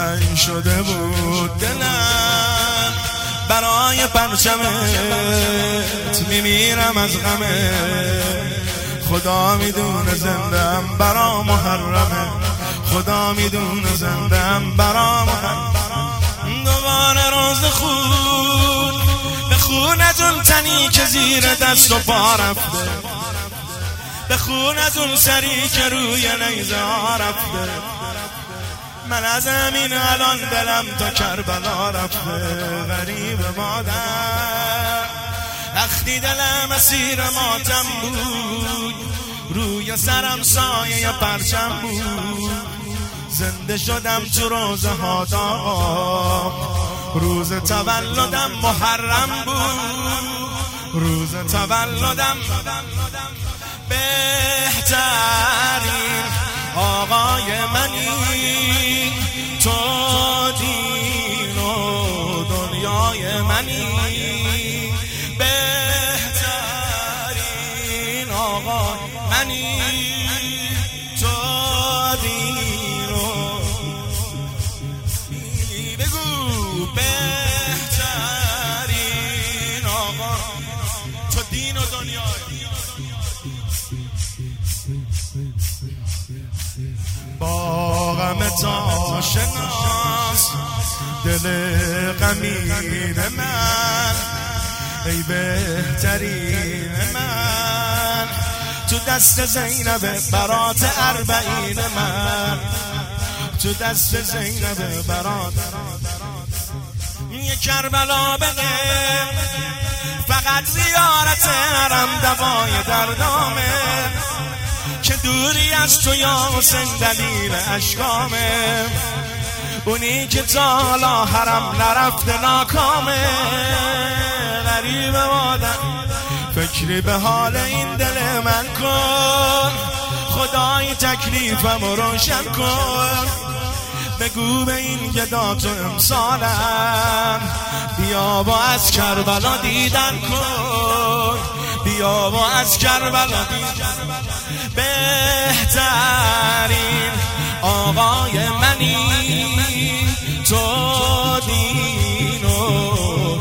تنگ شده بود دلم برای پرچمت میمیرم از غمه خدا میدونه زندم برا محرمه خدا میدونه زندم برا محرمه دوباره روز خون به خون از اون تنی که زیر دست و پا رفته به خون از اون سری که روی نیزه ها رفته من از همین الان دلم تا کربلا رفته غریب مادر وقتی دلم اسیر ماتم بود روی سرم سایه پرچم بود زنده شدم تو روز هادا روز تولدم محرم بود روز تولدم بهترین آقای منی تو دین و دنیای منی بهترین آقای منی تو دین و بگو بهترین آقا تو دین و دنیای با غم تا شناس دل غمین من ای بهترین من تو دست زینب برات اربعین من تو دست زینب برات یه کربلا بده فقط زیارت حرم دوای دردامه که دوری از تو یا حسین دلیل اشکامه اونی که تا حالا حرم نرفته ناکامه غریب مادر فکری به حال این دل من کن خدای تکلیفم روشن کن بگو به این گدا تو امسالم بیا با از کربلا دیدن کن بیا با از کربلا دیدن بهترین آقای منی تو دین و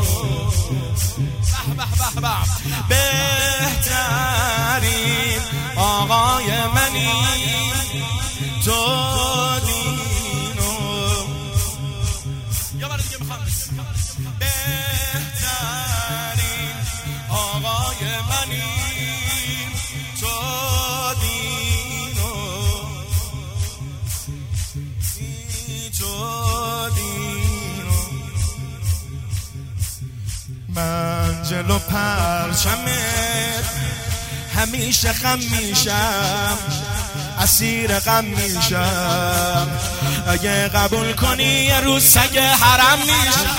بهترین آقای منی تو دین و یا برای دیگه میخوام بهترین آقای منی تو دین و تو دین و من جلو پرچمت همیشه غم میشم اسیر غم میشم اگه قبول کنی یه روز سگ حرم میشم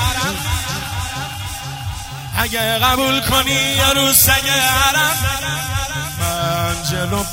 اگه قبول کنی یه روز سگ حرم من جلو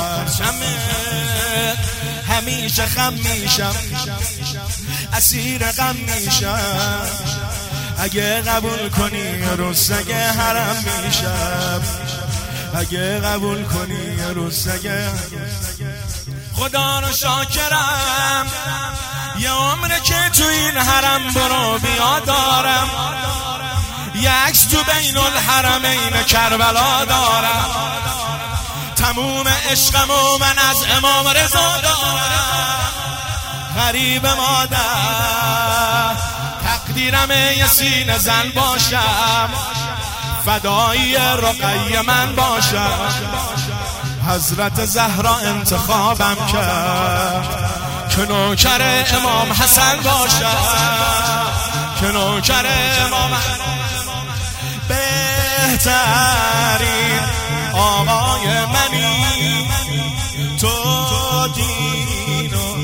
پرچمت همیشه غم میشم اسیر غم میشم اگه قبول کنی یه روز سگ حرم میشم اگه قبول کنی یه روز سگ خدا رو شاکرم یه عمره که تو این حرم برو بیا دارم یه عکس تو بین الحرمین کربلا دارم تموم عشقم و من از امام رضا دارم غریب مادر تقدیرم یه سینه زن باشم فدایی رقیه من باشم حضرت زهرا انتخابم کرد که نوکر امام حسن باشم که نوکر امام بهترین آقای منی تو دین و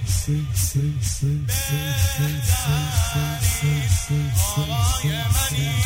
بهترین آقای منی